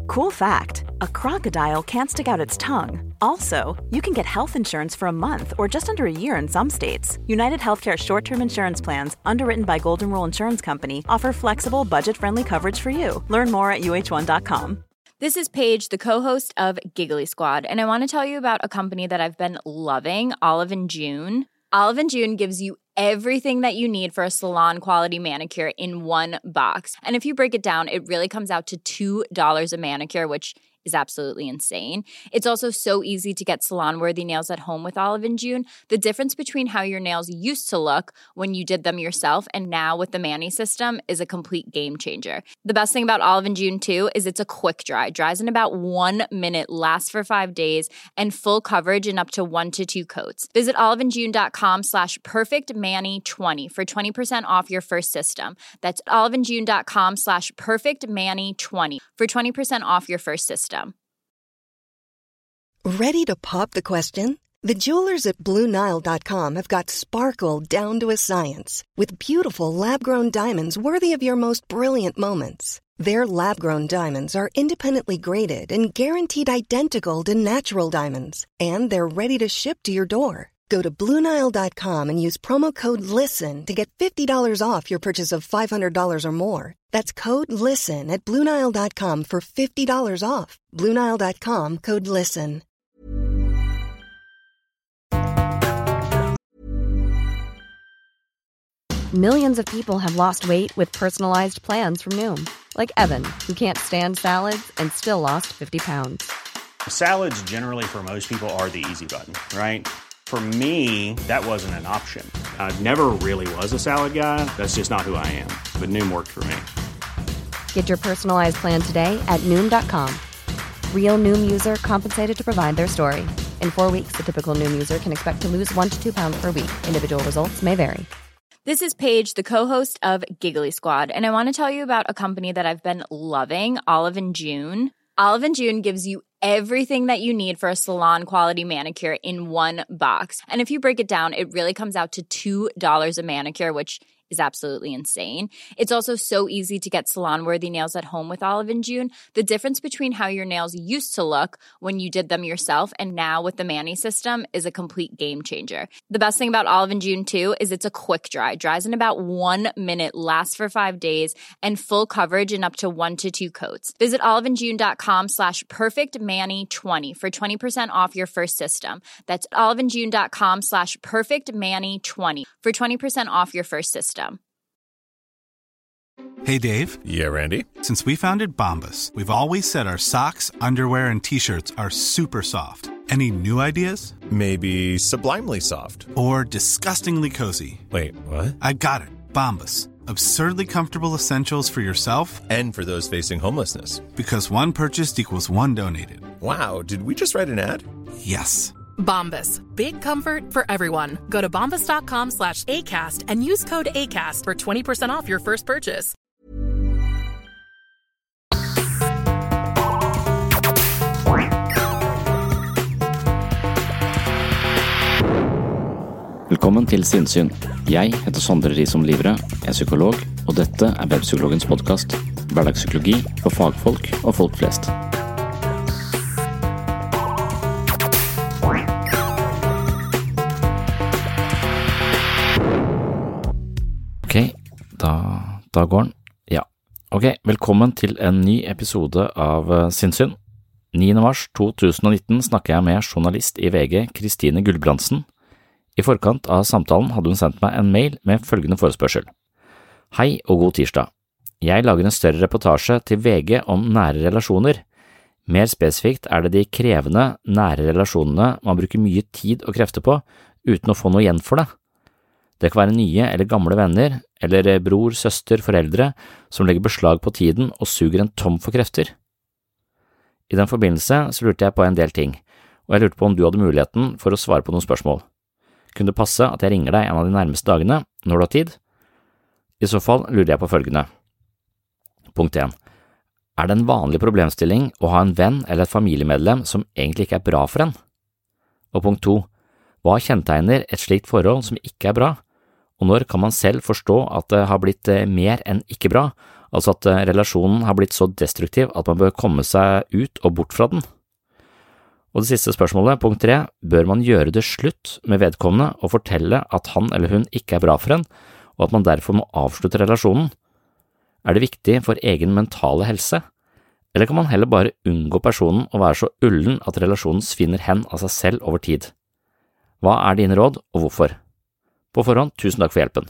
Cool fact, a crocodile can't stick out its tongue. Also, you can get health insurance for a month or just under a year in some states. United Healthcare short-term insurance plans, underwritten by Golden Rule Insurance Company, offer flexible, budget-friendly coverage for you. Learn more at uh1.com. This is Paige, the co-host of Giggly Squad, and I want to tell you about a company that I've been loving, Olive & June. Olive & June gives you everything that you need for a salon-quality manicure in one box. And if you break it down, it really comes out to $2 a manicure, which is absolutely insane. It's also so easy to get salon-worthy nails at home with Olive & June. The difference between how your nails used to look when you did them yourself and now with the Mani system is a complete game changer. The best thing about Olive & June, too, is it's a quick dry. Dries in about 1 minute, lasts for 5 days, and full coverage in up to 1 to 2 coats. Visit oliveandjune.com/perfectmani20 for 20% off your first system. That's oliveandjune.com/perfectmani20 for 20% off your first system. Ready to pop the question? The jewelers at BlueNile.com have got sparkle down to a science with beautiful lab-grown diamonds worthy of your most brilliant moments. Their lab-grown diamonds are independently graded and guaranteed identical to natural diamonds, and they're ready to ship to your door. Go to BlueNile.com and use promo code LISTEN to get $50 off your purchase of $500 or more. That's code LISTEN at BlueNile.com for $50 off. BlueNile.com, code LISTEN. Millions of people have lost weight with personalized plans from Noom. Like Evan, who can't stand salads and still lost 50 pounds. Salads generally for most people are the easy button, right? For me, that wasn't an option. I never really was a salad guy. That's just not who I am. But Noom worked for me. Get your personalized plan today at Noom.com. Real Noom user compensated to provide their story. In 4 weeks, the typical Noom user can expect to lose 1 to 2 pounds per week. Individual results may vary. This is Paige, the co-host of Giggly Squad, and I want to tell you about a company that I've been loving, Olive & June. Olive & June gives you everything that you need for a salon-quality manicure in one box. And if you break it down, it really comes out to $2 a manicure, which is absolutely insane. It's also so easy to get salon-worthy nails at home with Olive & June. The difference between how your nails used to look when you did them yourself and now with the Mani system is a complete game changer. The best thing about Olive & June, too, is it's a quick dry. Dries in about 1 minute, lasts for 5 days, and full coverage in up to 1 to 2 coats. Visit oliveandjune.com/perfectmani20 for 20% off your first system. That's oliveandjune.com/perfectmani20 for 20% off your first system. Hey, Dave. Yeah, Randy. Since we founded Bombas, we've always said our socks, underwear, and T-shirts are super soft. Any new ideas? Maybe sublimely soft. Or disgustingly cozy. Wait, what? I got it. Bombas. Absurdly comfortable essentials for yourself and for those facing homelessness. Because one purchased equals one donated. Wow, did we just write an ad? Yes. Bombas. Big comfort for everyone. Go to bombas.com/ACAST and use code ACAST for 20% off your first purchase. Velkommen til Sinnsyn. Jeg heter Sondre Risom Livre, er psykolog, og dette er Webpsykologens podcast. Hverdagspsykologi for fagfolk og folk flest. Ok, da går den. Ja. Ok, velkommen til en ny episode av Sinnsyn. 9. mars 2019 snakker jeg med journalist i VG, Kristine Gulbrandsen. I forkant av samtalen hadde hun sendt meg en mail med følgende forespørsel. Hei og god tirsdag. Jeg lager en større reportasje til VG om nære relasjoner. Mer spesifikt er det de krevende, nære relasjonene man bruker mye tid og krefter på, uten å få noe igjen for det. Det kan være nye eller gamle venner, eller bror, søster, foreldre, som legger beslag på tiden og suger en tom for krefter. I den forbindelse så lurte jeg på en del ting, og jeg lurte på om du hadde muligheten for å svare på noen spørsmål. Kunne det passe at jeg ringer deg en av de nærmeste dagene, når du har tid? I så fall lurer jeg på følgende. Punkt 1. Er det en vanlig problemstilling å ha en venn eller et familiemedlem som egentlig ikke er bra for en? Og punkt 2. Hva kjennetegner et slikt forhold som ikke er bra? Og når kan man selv forstå at det har blitt mer enn ikke bra, altså at relasjonen har blitt så destruktiv at man bør komme seg ut og bort fra den. Og det siste spørsmålet, punkt 3, bør man gjøre det slutt med vedkommende og fortelle at han eller hun ikke er bra for en, og at man derfor må avslutte relasjonen? Er det viktig for egen mentale helse, eller kan man heller bare unngå personen og være så ullen at relasjonen svinner hen av seg selv over tid? Hva er dine råd, og hvorfor? På forhånd, tusen takk for hjelpen.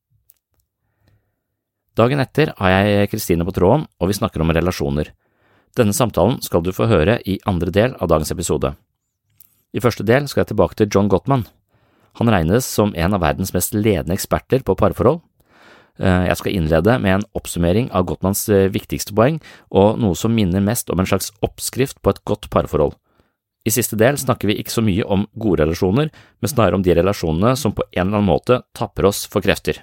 Dagen etter har jeg Kristine på tråden, og vi snakker om relasjoner. Denne samtalen skal du få høre i andre del av dagens episode. I første del skal jeg tilbake til John Gottman. Han regnes som en av verdens mest ledende eksperter på parforhold. Jeg skal innlede med en oppsummering av Gottmans viktigste poeng, og noe som minner mest om en slags oppskrift på et godt parforhold. I siste del snakker vi ikke så mye om gode relasjoner, men snarere om de relasjonene som på en eller annen måte tapper oss for krefter.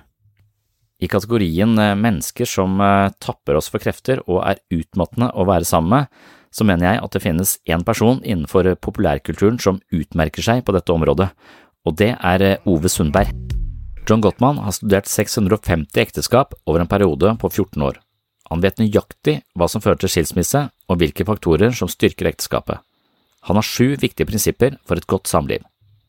I kategorien mennesker som tapper oss for krefter og er utmattende å være sammen med, så mener jeg at det finnes en person innenfor populærkulturen som utmerker seg på dette området, og det er Ove Sundberg. John Gottman har studert 650 ekteskap over en periode på 14 år. Han vet nøyaktig hva som fører til skilsmisse og hvilke faktorer som styrker ekteskapet. Han har 7 viktige prinsipper for et godt samliv.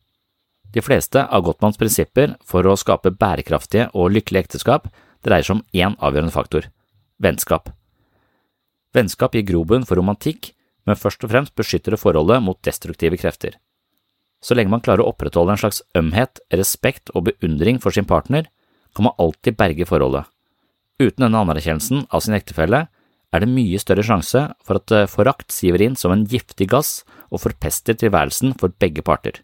De fleste av Gottmans prinsipper for å skape bærekraftige og lykkelige ekteskap dreier seg om en avgjørende faktor – vennskap. Vennskap gir grobunn for romantikk, men først og fremst beskytter det forholdet mot destruktive krefter. Så lenge man klarer å opprettholde en slags ømhet, respekt og beundring for sin partner, kan man alltid berge forholdet. Uten denne anerkjennelsen av sin ektefelle er det mye større sjanse for at forakt siver inn som en giftig gass og forpester tilværelsen for begge parter.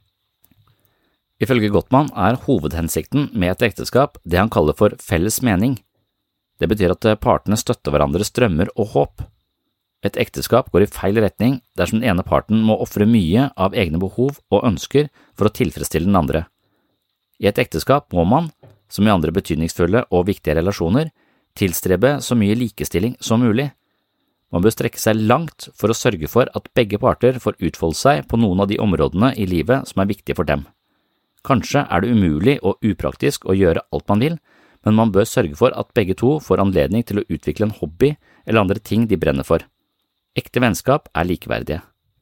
Ifølge Gottman er hovedhensikten med et ekteskap det han kaller for felles mening. Det betyr at partene støtter hverandres drømmer og håp. Et ekteskap går i feil retning dersom den ene parten må ofre mye av egne behov og ønsker for å tilfredsstille den andre. I et ekteskap må man, som i andre betydningsfulle og viktige relasjoner, tilstrebe så mye likestilling som mulig. Man bør strekke seg langt for å sørge for at begge parter får utfolde seg på noen av de områdene i livet som er viktige for dem. Kanskje er det umulig og upraktisk å gjøre alt man vil, men man bør sørge for at begge to får anledning til å utvikle en hobby eller andre ting de brenner for. Ekte vennskap er likeverdige.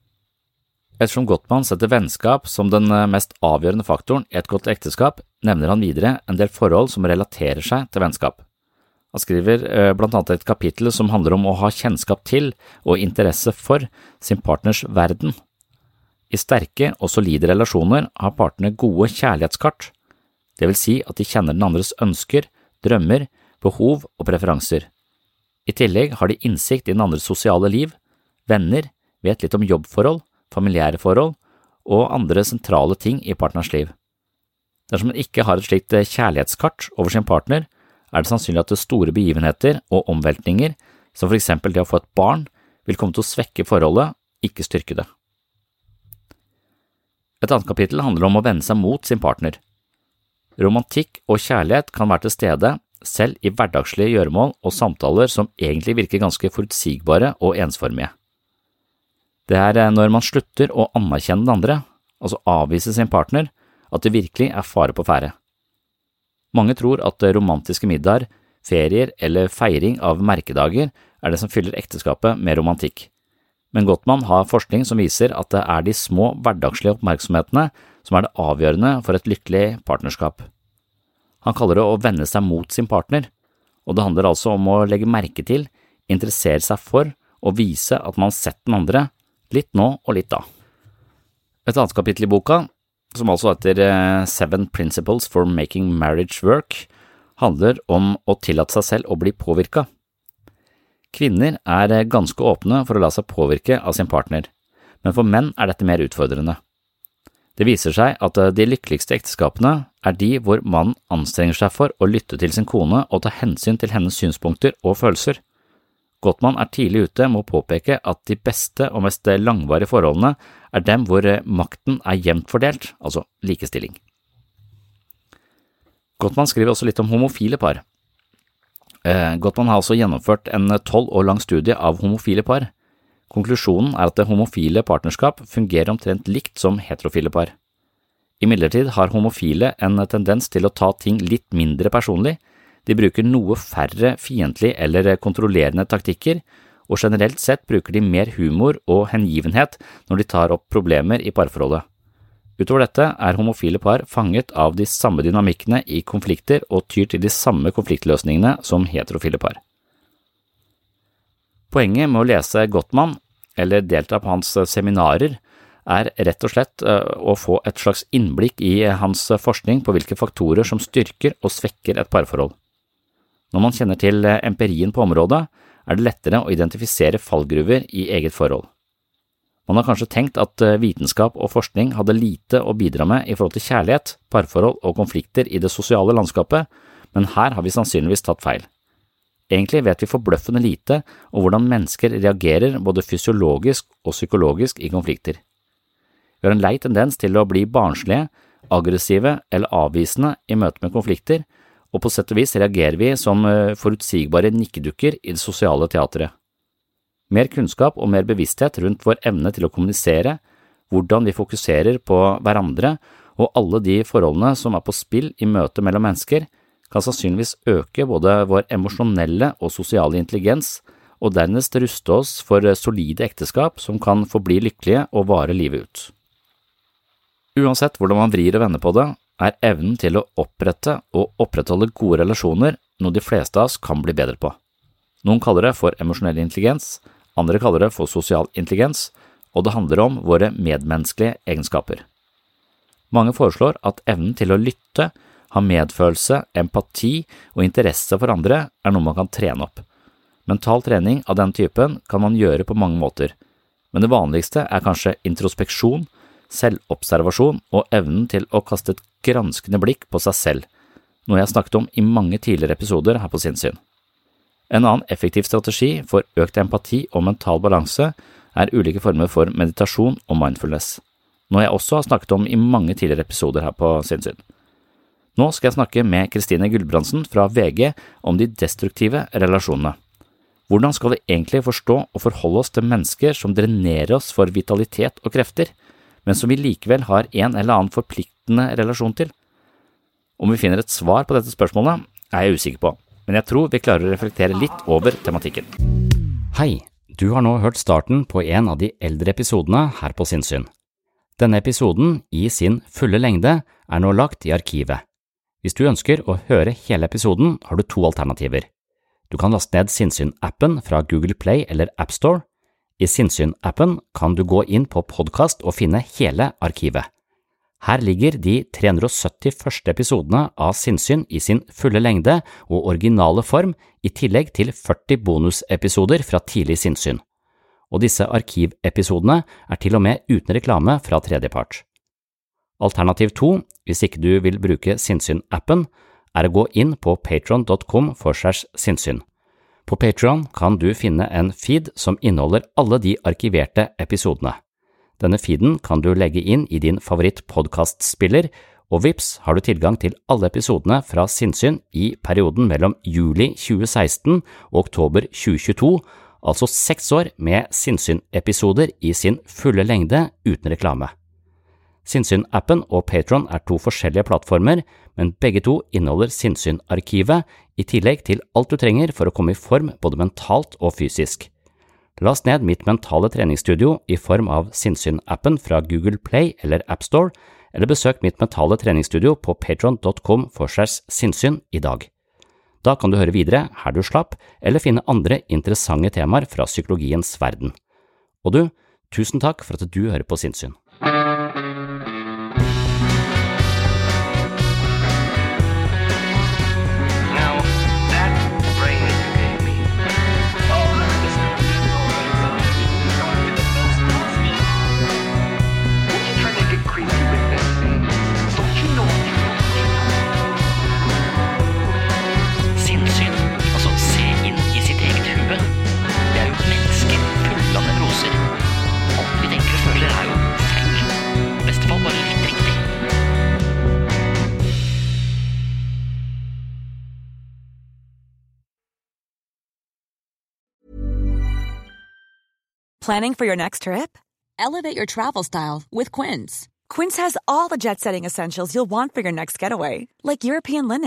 Ettersom Gottman setter vennskap som den mest avgjørende faktoren i et godt ekteskap, nevner han videre en del forhold som relaterer seg til vennskap. Han skriver blant annet et kapittel som handler om å ha kjennskap til og interesse for sin partners verden. I sterke og solide relasjoner har partene gode kjærlighetskart, det vil si at de kjenner den andres ønsker, drømmer, behov og preferanser. I tillegg har de innsikt i den andres sosiale liv, venner, vet litt om jobbforhold, familiære forhold og andre sentrale ting i partners liv. Dersom man ikke har et slikt kjærlighetskart over sin partner, er det sannsynlig at det store begivenheter og omveltninger, som for eksempel det å få et barn, vil komme til å svekke forholdet, ikke styrke det. Et annet kapittel handler om å vende seg mot sin partner. Romantikk og kjærlighet kan være til stede selv i hverdagslige gjøremål og samtaler som egentlig virker ganske forutsigbare og ensformige. Det er når man slutter å anerkjenne den andre, altså avvise sin partner, at det virkelig er fare på ferde. Mange tror at romantiske middager, ferier eller feiring av merkedager er det som fyller ekteskapet med romantikk. Men Gottman har forskning som viser at det er de små hverdagslige oppmerksomhetene som er det avgjørende for et lykkelig partnerskap. Han kaller det å vende seg mot sin partner, og det handler altså om å legge merke til, interessere seg for og vise at man har sett den andre, litt nå og litt da. Et annet kapittel i boka, som altså heter 7 Principles for Making Marriage Work, handler om å tillate seg selv å bli påvirket. Kvinner er ganske åpne for å la seg påvirke av sin partner, men for menn er dette mer utfordrende. Det viser seg at de lykkeligste ekteskapene er de hvor mannen anstrenger seg for å lytte til sin kone og ta hensyn til hennes synspunkter og følelser. Gottman er tidlig ute med å påpeke at de beste og mest langvarige forholdene er dem hvor makten er jevnt fordelt, altså likestilling. Gottman skriver også litt om homofile par. Gottman har altså gjennomført en 12 år lang studie av homofile par. Konklusjonen er at det homofile partnerskap fungerer omtrent likt som heterofile par. Imidlertid har homofile en tendens til å ta ting litt mindre personlig, De bruker noe færre fiendtlige eller kontrollerende taktikker, og generelt sett bruker de mer humor og hengivenhet når de tar opp problemer i parforholdet. Utover dette homofile par fanget av de samme dynamikkene i konflikter og tyr til de samme konfliktløsningene som heterofile par. Poenget med å lese Gottman, eller delta på hans seminarer, rett og slett å få et slags innblikk i hans forskning på hvilke faktorer som styrker og svekker et parforhold. Når man kjenner til empirien på området, det lettere å identifisere fallgruver i eget forhold. Man har kanskje tenkt at vitenskap og forskning hadde lite å bidra med i forhold til kjærlighet, parforhold og konflikter i det sosiale landskapet, men her har vi sannsynligvis tatt feil. Egentlig vet vi forbløffende lite om hvordan mennesker reagerer både fysiologisk og psykologisk i konflikter. Vi har en lei tendens til å bli barnslige, aggressive eller avvisende i møte med konflikter, og på sett og vis reagerer vi som forutsigbare nikkedukker i det sosiale teatret. Mer kunnskap og mer bevissthet rundt vår evne til å kommunisere, hvordan vi fokuserer på hverandre og alle de forholdene som på spill i møte mellom mennesker, kan sannsynligvis øke både vår emosjonelle og sosiale intelligens, og dernest ruste oss for solide ekteskap som kan forbli lykkelige og vare livet ut. Uansett hvordan man vrir og vender på det, evnen til å opprette og opprettholde gode relasjoner noe de fleste av oss kan bli bedre på. Noen kaller det for emosjonell intelligens, andre kaller det for sosial intelligens, og det handler om våre medmenneskelige egenskaper. Mange foreslår at evnen til å lytte, ha medfølelse, empati og interesse for andre noe man kan trene opp. Mental trening av den typen kan man gjøre på mange måter, men det vanligste kanskje introspeksjon, selvobservasjon og evnen til å kaste et granskende blikk på seg selv, noe jeg snakket om i mange tidligere episoder her på Sinnssyn. En annen effektiv strategi for økt empati og mental balanse ulike former for meditasjon og mindfulness, noe jeg også har snakket om i mange tidligere episoder her på Sinnssyn. Nå skal jeg snakke med Kristine Gulbrandsen fra VG om de destruktive relasjonene. Hvordan skal vi egentlig forstå og forholde oss til mennesker som drenerer oss for vitalitet og krefter, men som vi likevel har en eller annen forpliktende relasjon til? Om vi finner et svar på dette spørsmålet, jeg usikker på, men jeg tror vi klarer å reflektere litt over tematikken. Hei, du har nå hørt starten på en av de eldre episodene her på Sinnssyn. Denne episoden i sin fulle lengde nå lagt i arkivet. Hvis du ønsker å høre hele episoden, har du 2 alternativer. Du kan laste ned Sinnssyn-appen fra Google Play eller App Store. I Sinnssyn-appen kan du gå inn på podcast og finne hele arkivet. Her ligger de 370 første episodene av Sinnssyn i sin fulle lengde og originale form, i tillegg til 40 bonusepisoder fra tidlig Sinnssyn. Og disse arkivepisodene til og med uten reklame fra tredjepart. Alternativ 2, hvis ikke du vil bruke Sinnssyn-appen, å gå inn på patreon.com/sinnssyn. På Patreon kan du finne en feed som inneholder alle de arkiverte episodene. Denne feeden kan du legge inn i din favoritt-podcastspiller, og vips har du tilgang til alle episodene fra Sinnssyn i perioden mellom juli 2016 og oktober 2022, altså 6 år med Sinnssyn-episoder i sin fulle lengde uten reklame. Sinnssyn-appen og Patreon 2 forskjellige plattformer, men begge 2 inneholder Sinnssyn-arkivet, i tillegg til alt du trenger for å komme i form både mentalt og fysisk. Last ned mitt mentale treningsstudio i form av Sinnssyn-appen fra Google Play eller App Store, eller besøk mitt mentale treningsstudio på patreon.com/sinnssyn i dag. Da kan du høre videre her du slapp, eller finne andre interessante temaer fra psykologiens verden. Og du, tusen takk for at du hører på Sinnssyn. Planning for your next trip? Elevate your travel style with Quince. Quince has all the jet-setting essentials you'll want for your next getaway, like European linen,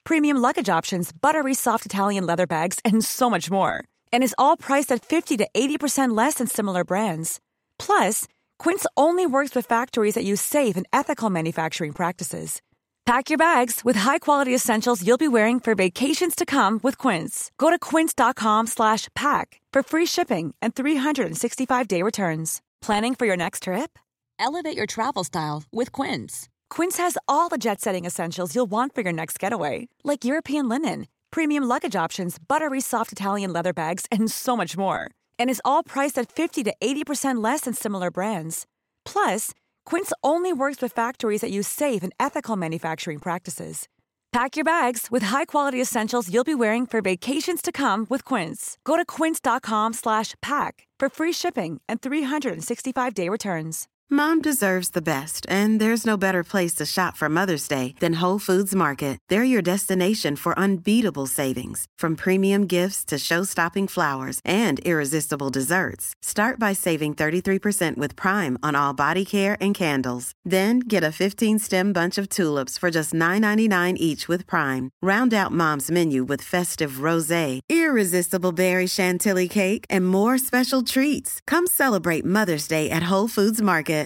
premium luggage options, buttery soft Italian leather bags, and so much more. And is all priced at 50 to 80% less than similar brands. Plus, Quince only works with factories that use safe and ethical manufacturing practices. Pack your bags with high-quality essentials you'll be wearing for vacations to come with Quince. Go to quince.com/pack for free shipping and 365-day returns. Planning for your next trip? Elevate your travel style with Quince. Quince has all the jet-setting essentials you'll want for your next getaway, like European linen, premium luggage options, buttery soft Italian leather bags, and so much more. And is all priced at 50 to 80% less than similar brands. Plus, Quince only works with factories that use safe and ethical manufacturing practices. Pack your bags with high-quality essentials you'll be wearing for vacations to come with Quince. Go to quince.com/pack for free shipping and 365-day returns. Mom deserves the best, and there's no better place to shop for Mother's Day than Whole Foods Market. They're your destination for unbeatable savings, from premium gifts to show-stopping flowers and irresistible desserts. Start by saving 33% with Prime on all body care and candles. Then get a 15-stem bunch of tulips for just $9.99 each with Prime. Round out Mom's menu with festive rosé, irresistible berry chantilly cake, and more special treats. Come celebrate Mother's Day at Whole Foods Market.